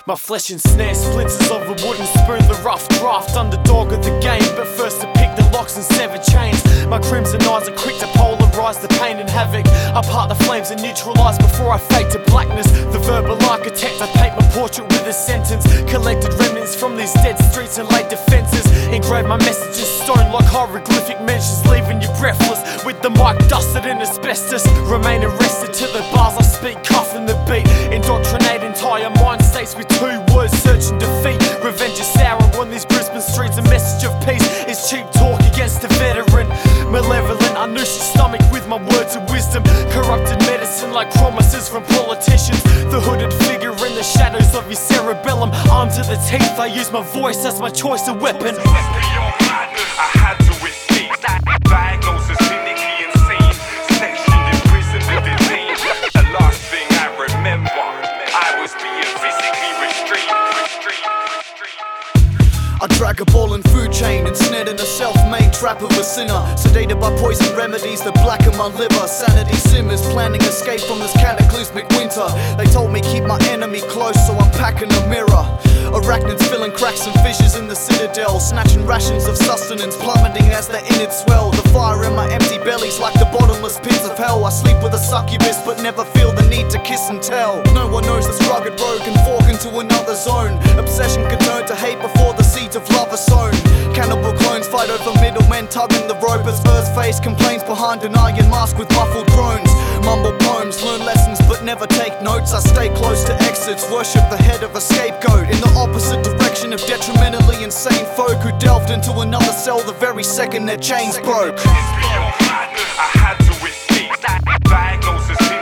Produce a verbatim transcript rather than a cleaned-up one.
My flesh and snare, splinters of a wooden spoon, the rough draft, underdog of the game. But first to pick the locks and sever chains. My crimson eyes are quick to polarize the pain and havoc. I part the flames and neutralize before I fade to blackness. The verbal architect, I paint my portrait with a sentence. Collected remnants from these dead streets and laid defenses. Engraved my messages stone like hieroglyphic mentions, leaving you breathless with the mic dusted in asbestos. Remain arrested to the bars I speak, cuffing the beat. Indoctrinate entire mind states with two words, search and defeat. Revenge is sour on these Brisbane streets. A message of peace is cheap talk against a veteran. Malevolent, I nourish your stomach with my words of wisdom. Corrupted medicine like promises from politicians. The hooded figure in the shadows of your cerebellum. Armed to the teeth, I use my voice as my choice of weapon. I had to escape. Diagnosis clinically insane. Sectioned in prison with disease. The last thing I remember, I was being physically restrained. I drag a ball and food chain, ensnared in a self-made trap of a sinner. Sedated by poison remedies that blacken my liver. Sanity simmers, planning escape from this cataclysmic winter. They told me keep my enemy close, so I'm packing a mirror. Arachnids filling cracks and fissures in the citadel. Snatching rations of sustenance, plummeting as the innards swell. The fire in my empty belly's like the bottomless pits of hell. I sleep with a succubus but never feel the need to kiss and tell. No one knows this rugged road can fork into another zone. Obsession can turn to hate before the seeds of love are sown. Cannibal clones fight over middlemen tugging the rope as Earthface complains behind an iron mask with muffled groans. Mumble poems, learn lessons but never take notes. I stay close to exits, worship the head of a scapegoat. In the opposite direction of detrimentally insane folk who delved into another cell the very second their chains broke. I had to escape. Diagnosis